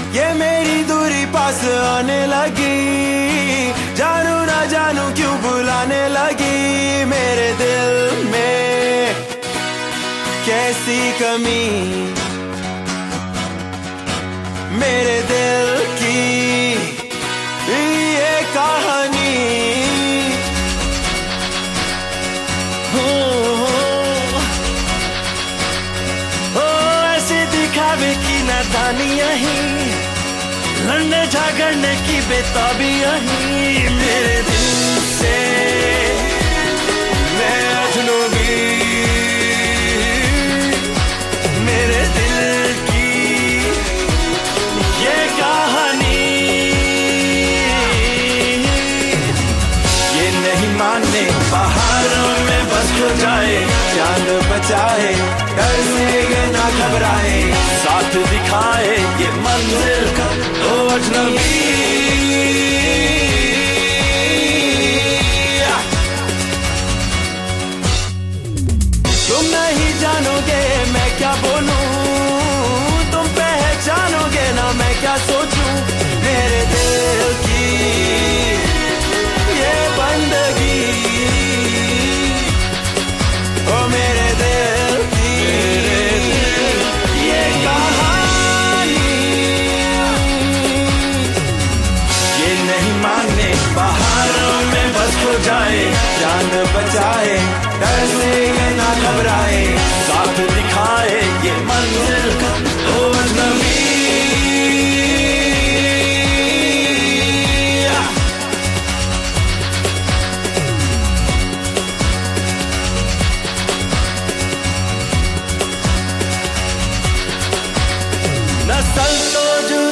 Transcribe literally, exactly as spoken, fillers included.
ये मेरी दूरी पास आने लगी, जानू ना जानू क्यों बुलाने लगी। मेरे दिल में कैसी कमी, मेरे दिल की ये कहानी। हो, हो, ऐसे दिखावे की नादानियां ही, लड़ने झगड़ने की बेताबियां ही। मेरे दिल से मैं अजनबी, मेरे दिल की ये कहानी। ये नहीं माने पहाड़ों में बस खो जाए, जान बचाए, डर से ना घबराए, साथ दिखाए ये मंजिल का ओ अजनबी। तुम नहीं जानोगे मैं क्या बोलूं, तुम पहचानोगे ना मैं क्या सोचूं। मेरे दिल की ये बंदगी, ओ मेरे दिल की ये कहानी। ये नहीं माने पहाड़ों में बस खो जाए, जान बचाए, डर से ना घबराए, साथ दिखाए ये मंजिल का ओ अजनबी। नस्ल तो